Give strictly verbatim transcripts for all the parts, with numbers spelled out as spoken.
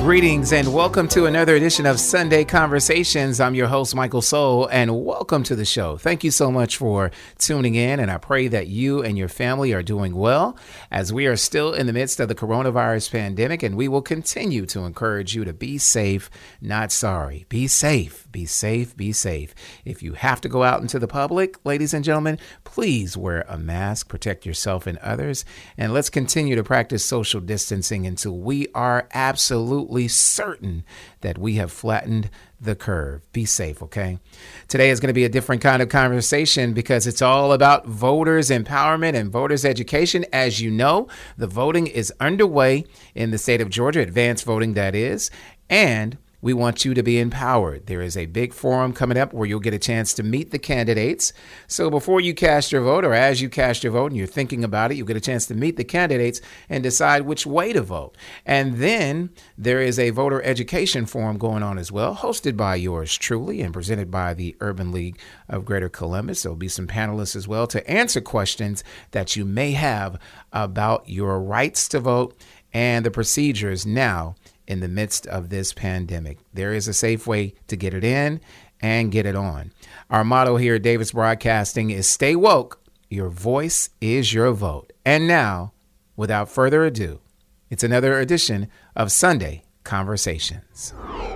Greetings and welcome to another edition of Sunday Conversations. I'm your host, Michael Soul, and welcome to the show. Thank you so much for tuning in, and I pray that you and your family are doing well as we are still in the midst of the coronavirus pandemic, and we will continue to encourage you to be safe, not sorry. Be safe, be safe, be safe. If you have to go out into the public, ladies and gentlemen, please wear a mask, protect yourself and others, and let's continue to practice social distancing until we are absolutely certain that we have flattened the curve. Be safe, okay? Today is going to be a different kind of conversation because it's all about voters empowerment and voters education. As you know, the voting is underway in the state of Georgia, advanced voting that is, and we want you to be empowered. There is a big forum coming up where you'll get a chance to meet the candidates. So before you cast your vote, or as you cast your vote and you're thinking about it, you'll get a chance to meet the candidates and decide which way to vote. And then there is a voter education forum going on as well, hosted by yours truly and presented by the Urban League of Greater Columbus. There'll be some panelists as well to answer questions that you may have about your rights to vote and the procedures now in the midst of this pandemic. There is a safe way to get it in and get it on. Our motto here at Davis Broadcasting is stay woke. Your voice is your vote. And now, without further ado, it's another edition of Sunday Conversations.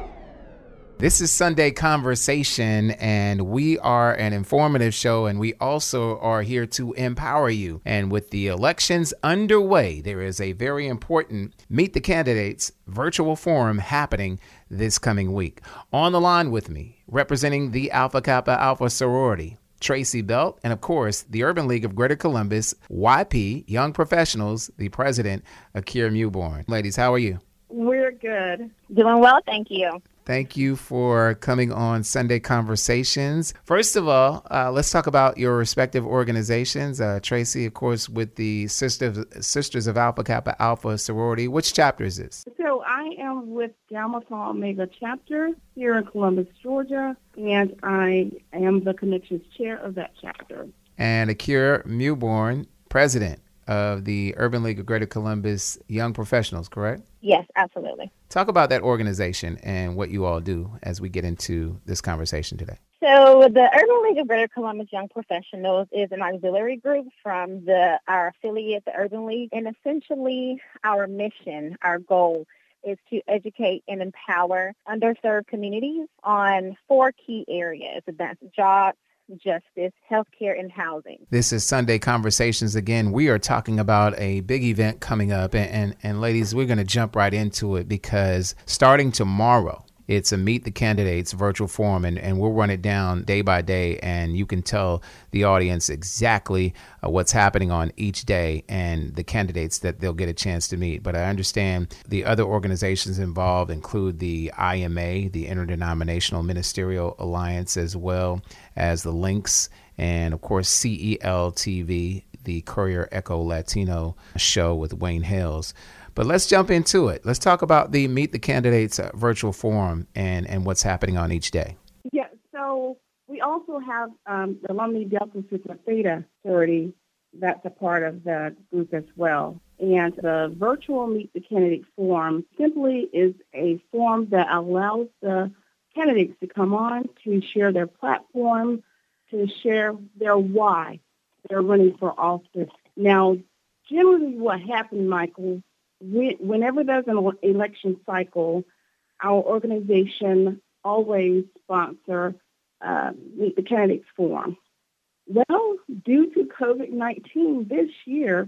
This is Sunday Conversation, and we are an informative show, and we also are here to empower you. And with the elections underway, there is a very important Meet the Candidates virtual forum happening this coming week. On the line with me, representing the Alpha Kappa Alpha sorority, Tracy Belt, and of course, the Urban League of Greater Columbus, Y P, Young Professionals, the president, Akira Mewborn. Ladies, how are you? We're good. Doing well, thank you. Thank you for coming on Sunday Conversations. First of all, uh, let's talk about your respective organizations. Uh, Tracy, of course, with the Sisters, Sisters of Alpha Kappa Alpha sorority. Which chapter is this? So I am with Gamma Tau Omega chapter here in Columbus, Georgia, and I am the Connections chair of that chapter. And Akira Mewborn, president of the Urban League of Greater Columbus Young Professionals, correct? Yes, absolutely. Talk about that organization and what you all do as we get into this conversation today. So the Urban League of Greater Columbus Young Professionals is an auxiliary group from the our affiliate, the Urban League, and essentially our mission, our goal is to educate and empower underserved communities on four key areas, and that's jobs, justice, healthcare, and housing. This is Sunday Conversations. Again, we are talking about a big event coming up. And, and, and ladies, we're going to jump right into it because starting tomorrow, it's a Meet the Candidates virtual forum, and, and we'll run it down day by day, and you can tell the audience exactly uh, what's happening on each day and the candidates that they'll get a chance to meet. But I understand the other organizations involved include the I M A, the Interdenominational Ministerial Alliance, as well as the Links, and of course C E L T V, the Courier Echo Latino show with Wayne Hales. But let's jump into it. Let's talk about the Meet the Candidates uh, virtual forum and, and what's happening on each day. Yeah, so we also have um, the Alumni Delta Sigma Theta sorority. That's a part of the group as well. And the virtual Meet the Candidate forum simply is a forum that allows the candidates to come on to share their platform, to share their why they're running for office. Now, generally what happened, Michael, whenever there's an election cycle, our organization always sponsor uh, Meet the Candidates Forum. Well, due to covid nineteen this year,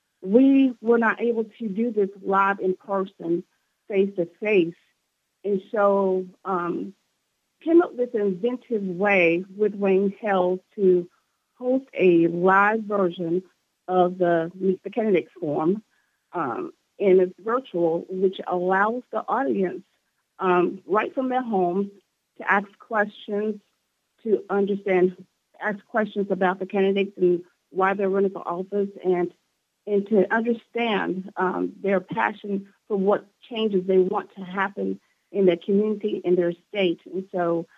we were not able to do this live in person, face-to-face. And so um, came up with an inventive way with Wayne Hales to host a live version of the Meet the Candidates Forum. Um, and it's virtual, which allows the audience um, right from their homes to ask questions, to understand, ask questions about the candidates and why they're running for office, and and to understand um, their passion for what changes they want to happen in their community, in their state. And so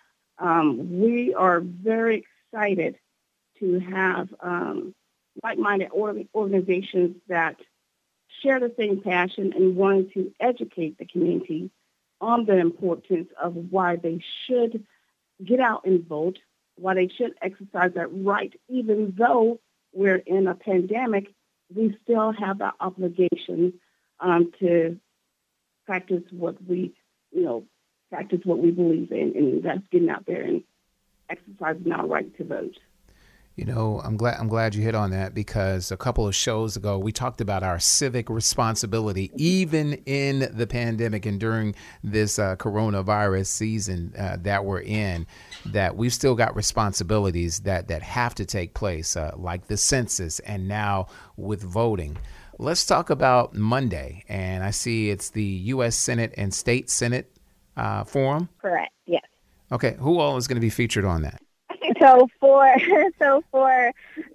um, we are very excited to have um, like-minded or- organizations that share the same passion and wanting to educate the community on the importance of why they should get out and vote, why they should exercise that right, even though we're in a pandemic, we still have the obligation um, to practice what we, you know, practice what we believe in, and that's getting out there and exercising our right to vote. You know, I'm glad I'm glad you hit on that, because a couple of shows ago we talked about our civic responsibility, even in the pandemic and during this uh, coronavirus season uh, that we're in, that we've still got responsibilities that that have to take place, uh, like the census and now with voting. Let's talk about Monday, and I see it's the U S Senate and State Senate uh, Forum. Correct. Yes. Okay, who all is going to be featured on that? So for so for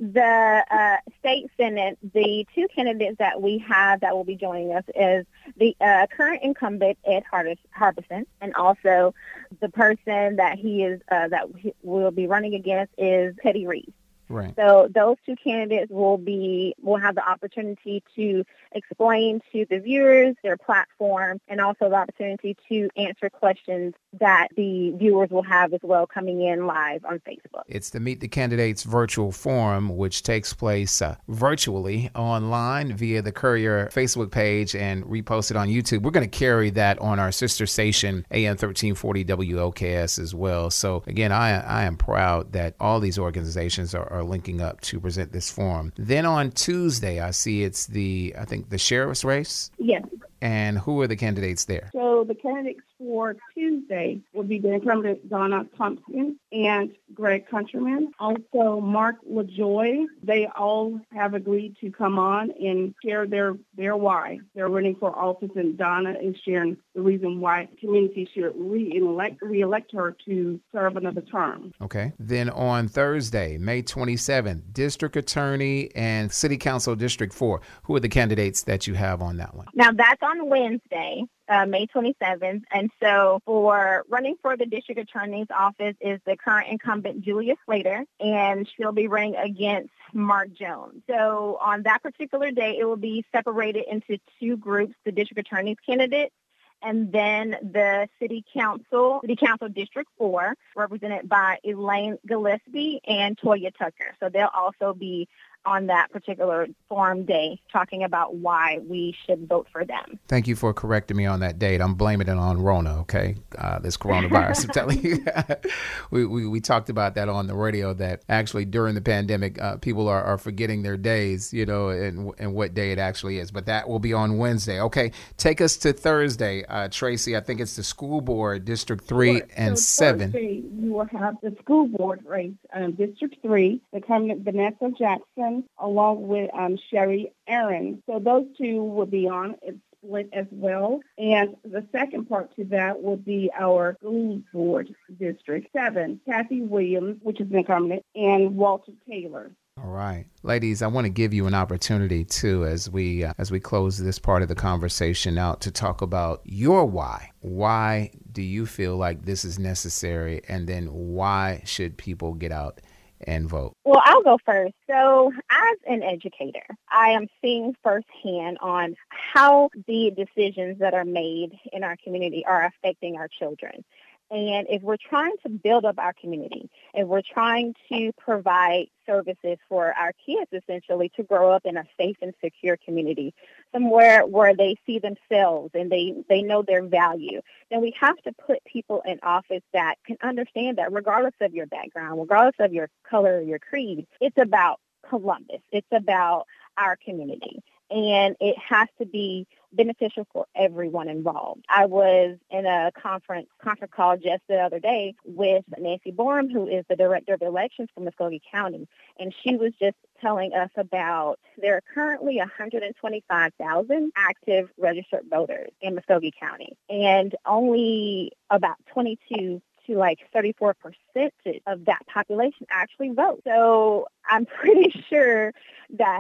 the uh, state senate, the two candidates that we have that will be joining us is the uh, current incumbent Ed Harbison, and also the person that he is uh, that he will be running against is Teddy Reeves. Right. So those two candidates will be will have the opportunity to explain to the viewers their platform, and also the opportunity to answer questions that the viewers will have as well, coming in live on Facebook. It's the Meet the Candidates virtual forum, which takes place uh, virtually online via the Courier Facebook page and reposted on YouTube. We're going to carry that on our sister station, A M thirteen forty W O K S, as well. So again, I I am proud that all these organizations are, are linking up to present this forum. Then on Tuesday, I see it's the, I think, the sheriff's race. Yes. And who are the candidates there? So the candidates for Tuesday will be the incumbent Donna Thompson and Greg Countryman. Also, Mark LaJoy. They all have agreed to come on and share their, their why. They're running for office, and Donna is sharing the reason why community should re-elect, re-elect her to serve another term. Okay. Then on Thursday, May twenty-seventh, District Attorney and City Council District four. Who are the candidates that you have on that one? Now, that's on Wednesday, uh, May twenty-seventh. And so for running for the district attorney's office is the current incumbent Julia Slater, and she'll be running against Mark Jones. So on that particular day, it will be separated into two groups, the district attorney's candidates and then the city council, city council District four, represented by Elaine Gillespie and Toya Tucker. So they'll also be on that particular forum day talking about why we should vote for them. Thank you for correcting me on that date. I'm blaming it on Rona, okay? Uh, this coronavirus. I'm telling you. we, we we talked about that on the radio, that actually during the pandemic, uh, people are, are forgetting their days, you know, and, and what day it actually is. But that will be on Wednesday. Okay, take us to Thursday, uh, Tracy. I think it's the school board, District three Sure. and so seven. Thursday, you will have the school board race, um, District three, the incumbent Vanessa Jackson, along with um, Sherry Aaron. So those two will be on. It's split as well. And the second part to that will be our school board District seven, Kathy Williams, which is an incumbent, and Walter Taylor. All right. Ladies, I want to give you an opportunity, too, as we uh, as we close this part of the conversation out, to talk about your why. Why do you feel like this is necessary? And then why should people get out and vote? Well, I'll go first. So as an educator, I am seeing firsthand on how the decisions that are made in our community are affecting our children. And if we're trying to build up our community, if we're trying to provide services for our kids, essentially, to grow up in a safe and secure community, somewhere where they see themselves and they, they know their value, then we have to put people in office that can understand that regardless of your background, regardless of your color or your creed, it's about Columbus. It's about our community. And it has to be beneficial for everyone involved. I was in a conference conference call just the other day with Nancy Borum, who is the Director of Elections for Muskogee County, and she was just telling us about there are currently one hundred twenty-five thousand active registered voters in Muskogee County, and only about twenty-two to like thirty-four percent of that population actually vote. So I'm pretty sure that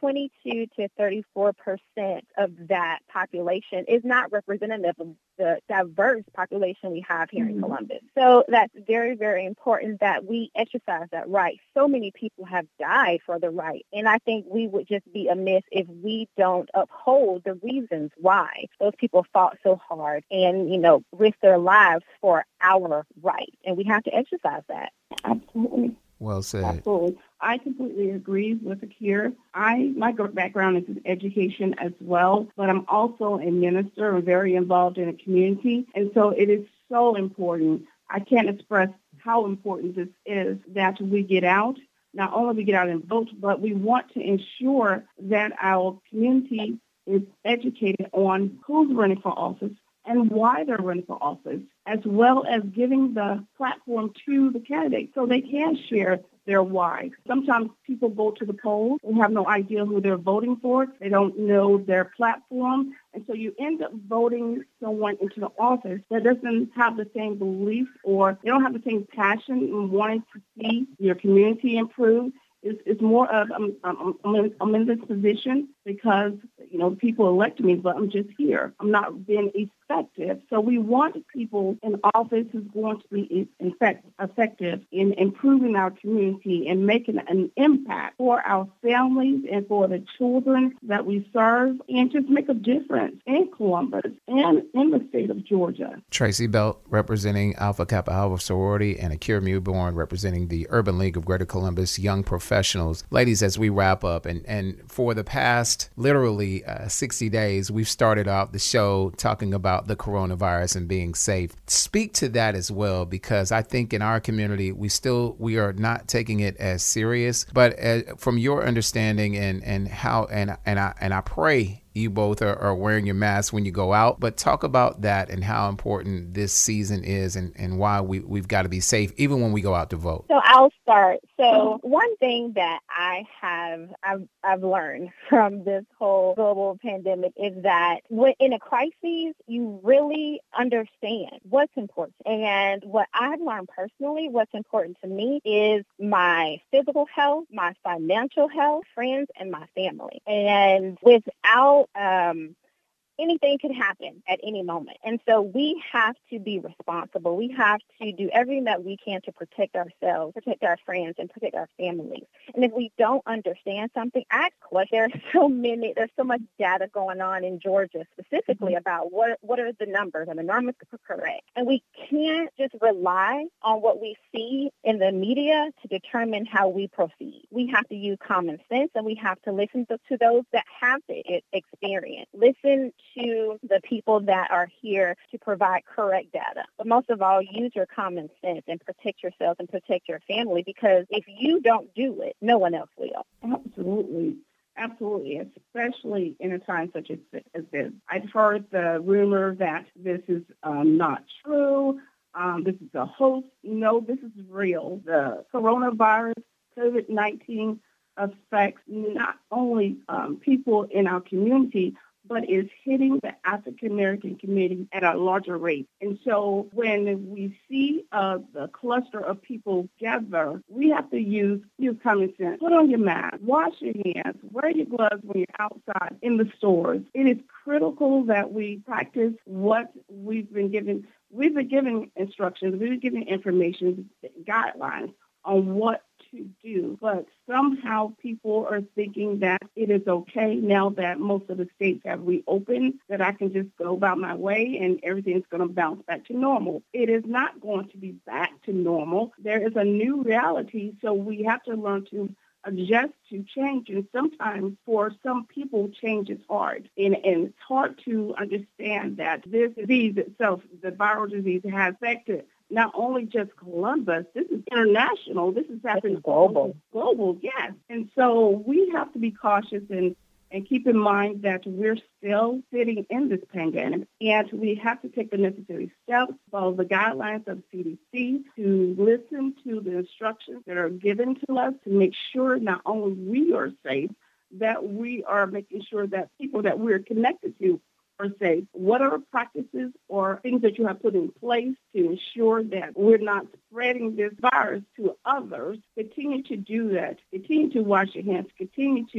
twenty-two to thirty-four percent of that population is not representative of the diverse population we have here mm-hmm. in Columbus. So that's very, very important that we exercise that right. So many people have died for the right. And I think we would just be amiss if we don't uphold the reasons why those people fought so hard and, you know, risked their lives for our right. And we have to exercise that. Absolutely. Well said. Absolutely. I completely agree with Akir. I my background is in education as well, but I'm also a minister. I'm very involved in the community. And so it is so important. I can't express how important this is that we get out. Not only we get out and vote, but we want to ensure that our community is educated on who's running for office and why they're running for office, as well as giving the platform to the candidates so they can share their why. Sometimes people go to the polls and have no idea who they're voting for. They don't know their platform. And so you end up voting someone into the office that doesn't have the same beliefs, or they don't have the same passion in wanting to see your community improve. It's, it's more of, I'm, I'm, I'm, in, I'm in this position because, you know, people elected me, but I'm just here. I'm not being effective. So we want people in office who's going to be effect, effective in improving our community and making an impact for our families and for the children that we serve, and just make a difference in Columbus and in the state of Georgia. Tracy Belt, representing Alpha Kappa Alpha Sorority, and Akir Mewborn, representing the Urban League of Greater Columbus Young Professionals. Ladies, as we wrap up, and, and for the past literally uh, sixty days, we've started out the show talking about the coronavirus and being safe. Speak to that as well, because I think in our community, we still, we are not taking it as serious, but uh, from your understanding and, and how, and, and I, and I pray you both are, are wearing your masks when you go out, but talk about that and how important this season is, and, and why we, we've got to be safe even when we go out to vote. So I'll start. So one thing that I have, I've, I've learned from this whole global pandemic is that when in a crisis, you really understand what's important. And what I've learned personally, what's important to me is my physical health, my financial health, friends, and my family. And without Um, anything can happen at any moment. And so we have to be responsible. We have to do everything that we can to protect ourselves, protect our friends, and protect our families. And if we don't understand something, ask questions. There's so many, there's so much data going on in Georgia specifically mm-hmm. about what what are the numbers, and the numbers are correct. And we can't just rely on what we see in the media to determine how we proceed. We have to use common sense, and we have to listen to, to those that have the experience. Listen to the people that are here to provide correct data. But most of all, use your common sense and protect yourself and protect your family, because if you don't do it, no one else will. Absolutely. Absolutely, especially in a time such as, as this. I've heard the rumor that this is um, not true. Um, this is a hoax. No, this is real. The coronavirus, COVID nineteen, affects not only um, people in our community, but is hitting the African-American community at a larger rate. And so when we see uh, the cluster of people gather, we have to use, use common sense. Put on your mask, wash your hands, wear your gloves when you're outside in the stores. It is critical that we practice what we've been given. We've been given instructions, we've been given information, guidelines on what to do, but somehow people are thinking that it is okay now that most of the states have reopened, that I can just go about my way and everything's going to bounce back to normal. It is not going to be back to normal. There is a new reality, so we have to learn to adjust to change, and sometimes for some people change is hard, and, and it's hard to understand that this disease itself, the viral disease, has affected not only just Columbus. This is international. This is happening global. Global, yes. And so we have to be cautious and, and keep in mind that we're still sitting in this pandemic, and we have to take the necessary steps, follow the guidelines of C D C, to listen to the instructions that are given to us to make sure not only we are safe, that we are making sure that people that we're connected to are safe. What are practices or things that you have put in place to ensure that we're not spreading this virus to others? Continue to do that. Continue to wash your hands. Continue to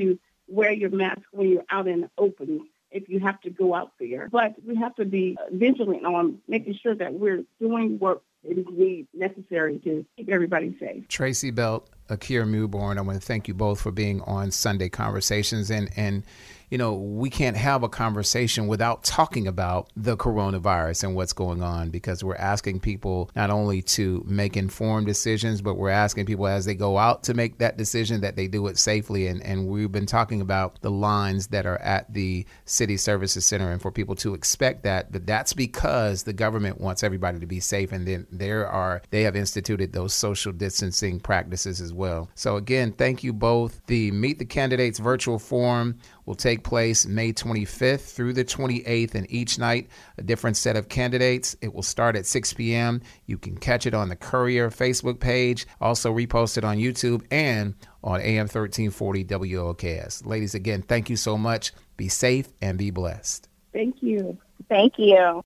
wear your mask when you're out in the open if you have to go out there. But we have to be vigilant on making sure that we're doing what is need necessary to keep everybody safe. Tracy Belt, Akira Mewborn, I want to thank you both for being on Sunday Conversations. And, and you know, we can't have a conversation without talking about the coronavirus and what's going on, because we're asking people not only to make informed decisions, but we're asking people as they go out to make that decision that they do it safely. And, and we've been talking about the lines that are at the City Services Center and for people to expect that. But that's because the government wants everybody to be safe. And then there are they have instituted those social distancing practices as well. So again, thank you both. The Meet the Candidates virtual forum will take place May twenty-fifth through the twenty-eighth, and each night a different set of candidates. It will start at six p.m. You can catch it on the Courier Facebook page, also reposted on YouTube and on A M thirteen forty W O K S. Ladies, again, thank you so much. Be safe and be blessed. Thank you. Thank you.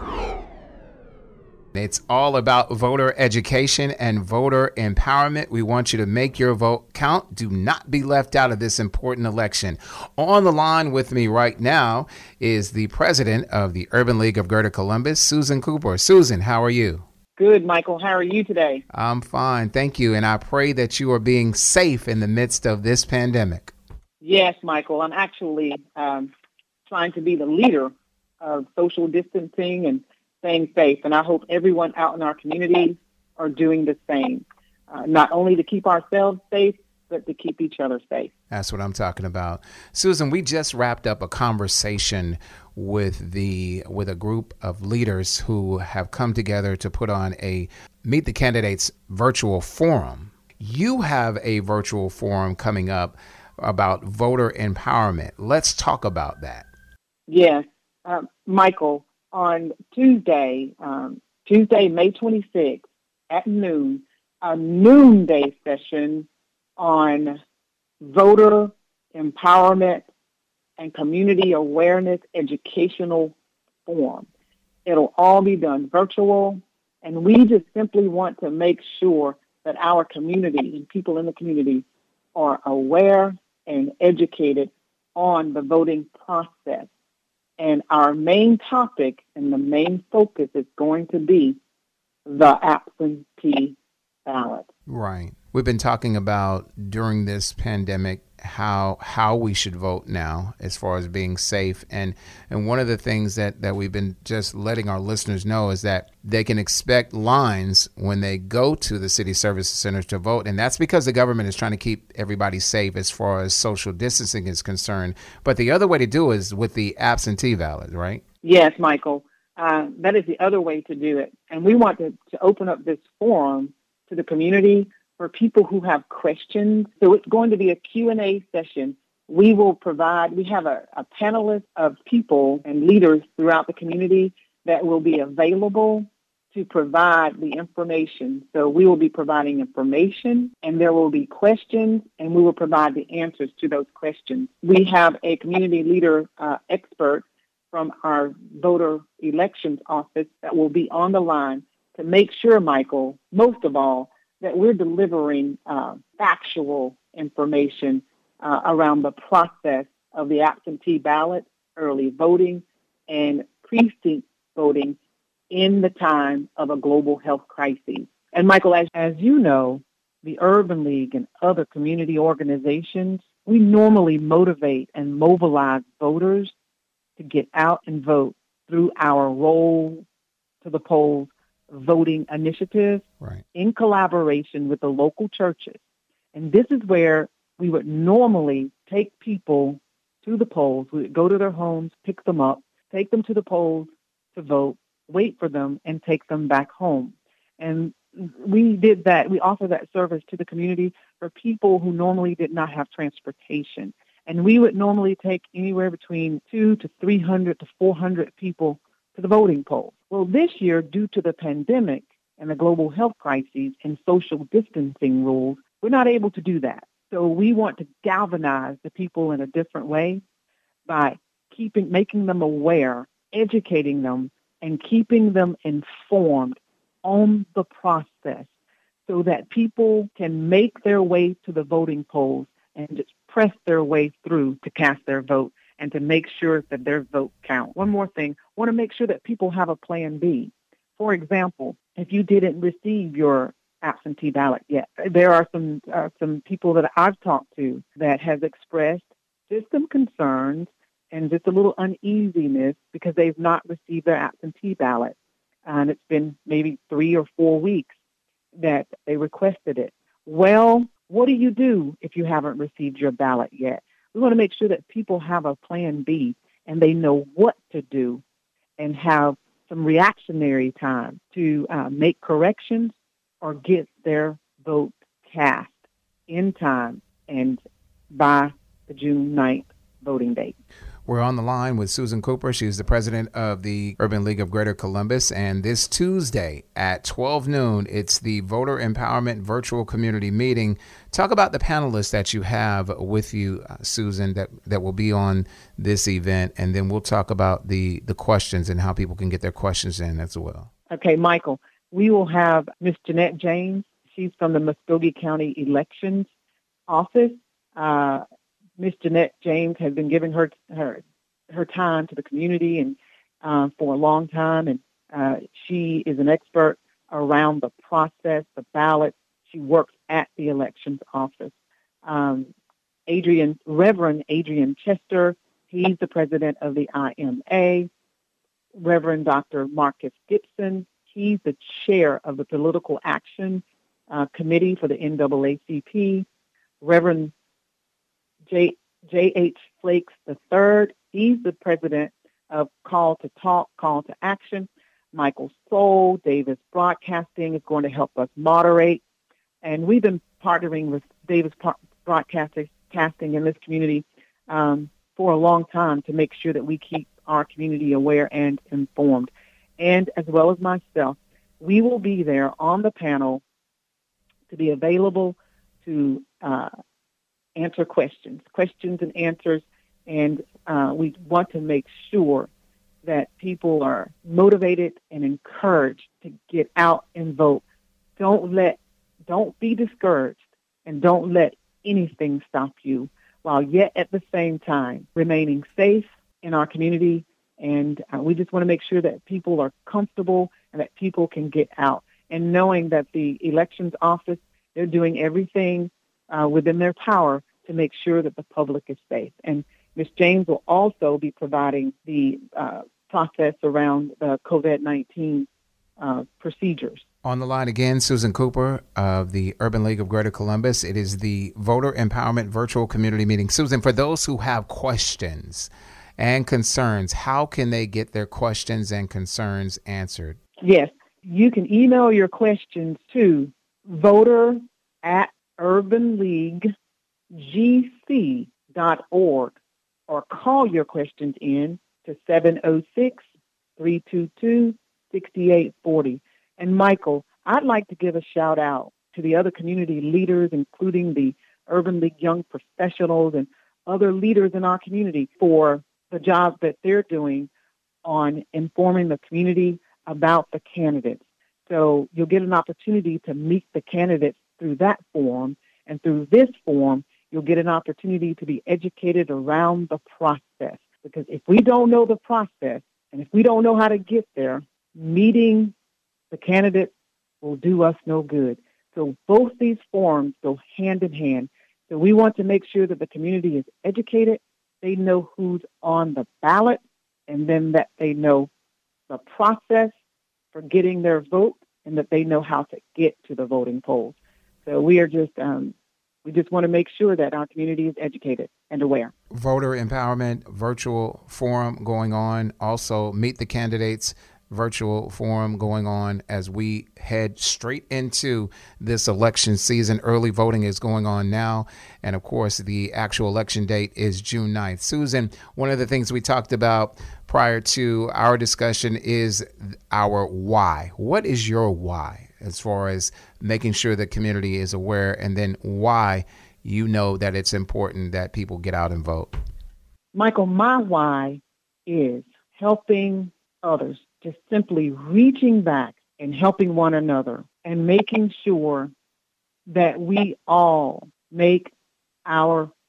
It's all about voter education and voter empowerment. We want you to make your vote count. Do not be left out of this important election. On the line with me right now is the president of the Urban League of Greater Columbus, Susan Cooper. Susan, how are you? Good, Michael. How are you today? I'm fine. Thank you. And I pray that you are being safe in the midst of this pandemic. Yes, Michael. I'm actually um, trying to be the leader of social distancing and staying safe. And I hope everyone out in our communities are doing the same, uh, not only to keep ourselves safe, but to keep each other safe. That's what I'm talking about. Susan, we just wrapped up a conversation with the with a group of leaders who have come together to put on a Meet the Candidates virtual forum. You have a virtual forum coming up about voter empowerment. Let's talk about that. Yes, uh, Michael. On Tuesday, um, Tuesday, May twenty-sixth at noon, a noonday session on voter empowerment and community awareness educational forum. It'll all be done virtual, and we just simply want to make sure that our community and people in the community are aware and educated on the voting process. And our main topic and the main focus is going to be the absentee ballot. Right. We've been talking about during this pandemic how how we should vote now as far as being safe. And and one of the things that, that we've been just letting our listeners know is that they can expect lines when they go to the city services centers to vote. And that's because the government is trying to keep everybody safe as far as social distancing is concerned. But the other way to do is with the absentee ballot, right? Yes, Michael. Uh, that is the other way to do it. And we want to, to open up this forum to the community for people who have questions. So it's going to be a Q and A session. We will provide, we have a, a panelist of people and leaders throughout the community that will be available to provide the information. So we will be providing information, and there will be questions, and we will provide the answers to those questions. We have a community leader uh, expert from our voter elections office that will be on the line to make sure, Michael, most of all, that we're delivering uh, factual information uh, around the process of the absentee ballot, early voting, and precinct voting in the time of a global health crisis. And Michael, as, as you know, the Urban League and other community organizations, we normally motivate and mobilize voters to get out and vote through our Roll to the Polls voting initiative, right, in collaboration with the local churches. And this is where we would normally take people to the polls. We would go to their homes, pick them up, take them to the polls to vote, wait for them, and take them back home. And we did that. We offer that service to the community for people who normally did not have transportation. And we would normally take anywhere between two to three hundred to four hundred people to the voting polls. Well, this year, due to the pandemic and the global health crises and social distancing rules, we're not able to do that. So we want to galvanize the people in a different way by keeping, making them aware, educating them, and keeping them informed on the process so that people can make their way to the voting polls and just press their way through to cast their vote and to make sure that their vote counts. One more thing, I want to make sure that people have a plan B. For example, if you didn't receive your absentee ballot yet, there are some uh, some people that I've talked to that have expressed just some concerns and just a little uneasiness because they've not received their absentee ballot. And it's been maybe three or four weeks that they requested it. Well, what do you do if you haven't received your ballot yet? We want to make sure that people have a plan B and they know what to do and have some reactionary time to uh, make corrections or get their vote cast in time and by the June ninth voting date. We're on the line with Susan Cooper. She's the president of the Urban League of Greater Columbus. And this Tuesday at twelve noon, it's the Voter Empowerment Virtual Community Meeting. Talk about the panelists that you have with you, uh, Susan, that, that will be on this event. And then we'll talk about the, the questions and how people can get their questions in as well. Okay, Michael, we will have Miz Jeanette James. She's from the Muskogee County Elections Office. Uh, Miz Jeanette James has been giving her her her time to the community and uh, for a long time, and uh, she is an expert around the process, the ballot. She works at the elections office. Um, Adrian, Reverend Adrian Chester, he's the president of the I M A. Reverend Doctor Marcus Gibson, he's the chair of the Political Action uh, Committee for the N double A C P. Reverend J. J H. Flakes the third, he's the president of Call to Talk, Call to Action. Michael Soul, Davis Broadcasting is going to help us moderate. And we've been partnering with Davis Broadcasting in this community um, for a long time to make sure that we keep our community aware and informed. And as well as myself, we will be there on the panel to be available to uh, answer questions, questions and answers, and uh, we want to make sure that people are motivated and encouraged to get out and vote. Don't let, don't be discouraged, and don't let anything stop you, while yet at the same time remaining safe in our community. And uh, we just want to make sure that people are comfortable and that people can get out. And knowing that the elections office, they're doing everything uh, within their power to make sure that the public is safe. And Miz James will also be providing the uh, process around the COVID nineteen uh, procedures. On the line again, Susan Cooper of the Urban League of Greater Columbus. It is the Voter Empowerment Virtual Community Meeting. Susan, for those who have questions and concerns, how can they get their questions and concerns answered? Yes, you can email your questions to voter at urban league g c dot org or call your questions in to seven oh six, three two two, six eight four oh. And Michael, I'd like to give a shout out to the other community leaders, including the Urban League Young Professionals and other leaders in our community, for the job that they're doing on informing the community about the candidates. So you'll get an opportunity to meet the candidates through that forum, and through this forum, you'll get an opportunity to be educated around the process. Because if we don't know the process, and if we don't know how to get there, meeting the candidates will do us no good. So both these forums go hand in hand. So we want to make sure that the community is educated, they know who's on the ballot, and then that they know the process for getting their vote, and that they know how to get to the voting polls. So we are just, um, we just want to make sure that our community is educated and aware. Voter Empowerment Virtual Forum going on. Also, Meet the Candidates virtual forum going on as we head straight into this election season. Early voting is going on now. And of course, the actual election date is June ninth. Susan, one of the things we talked about prior to our discussion is our why. What is your why as far as making sure the community is aware, and then why you know that it's important that people get out and vote? Michael, my why is helping others. Just simply reaching back and helping one another and making sure that we all make our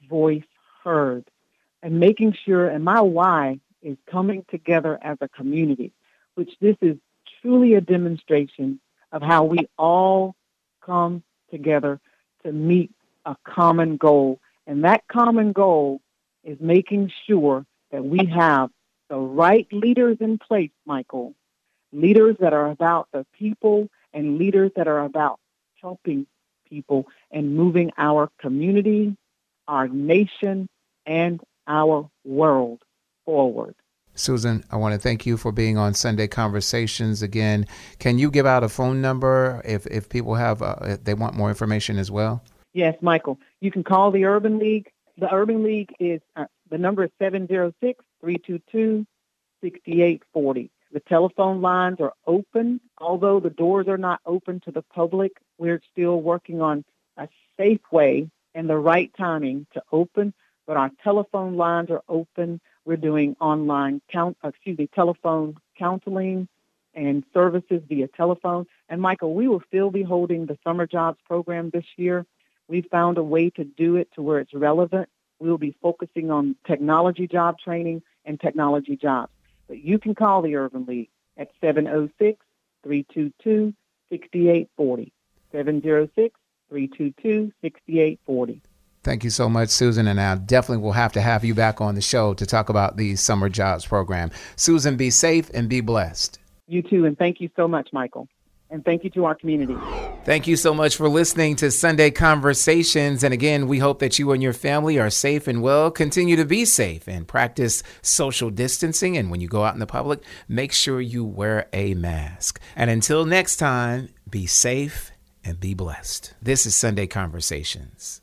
voice heard, and making sure, and my why is coming together as a community, which this is truly a demonstration of how we all come together to meet a common goal. And that common goal is making sure that we have the right leaders in place, Michael, leaders that are about the people and leaders that are about helping people and moving our community, our nation, and our world forward. Susan, I want to thank you for being on Sunday Conversations again. Can you give out a phone number if, if people have, uh, if they want more information as well? Yes, Michael. You can call the Urban League. The Urban League is, uh, the number is seven zero six, three two two, six eight four zero. The telephone lines are open. Although the doors are not open to the public, we're still working on a safe way and the right timing to open. But our telephone lines are open. We're doing online count, excuse me, telephone counseling and services via telephone. And Michael, we will still be holding the Summer Jobs program this year. We found a way to do it to where it's relevant. We will be focusing on technology job training and technology jobs. But you can call the Urban League at seven zero six, three two two, six eight four zero, seven zero six, three two two, six eight four zero. Thank you so much, Susan, and I definitely will have to have you back on the show to talk about the Summer Jobs Program. Susan, be safe and be blessed. You too, and thank you so much, Michael. And thank you to our community. Thank you so much for listening to Sunday Conversations. And again, we hope that you and your family are safe and well. Continue to be safe and practice social distancing. And when you go out in the public, make sure you wear a mask. And until next time, be safe and be blessed. This is Sunday Conversations.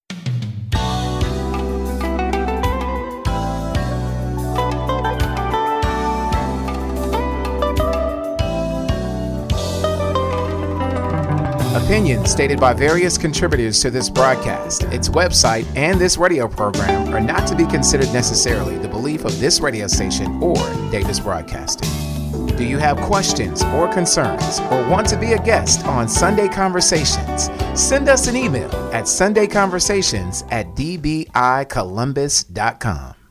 Opinions stated by various contributors to this broadcast, its website, and this radio program are not to be considered necessarily the belief of this radio station or Davis Broadcasting. Do you have questions or concerns or want to be a guest on Sunday Conversations? Send us an email at sunday conversations at d b i columbus dot com.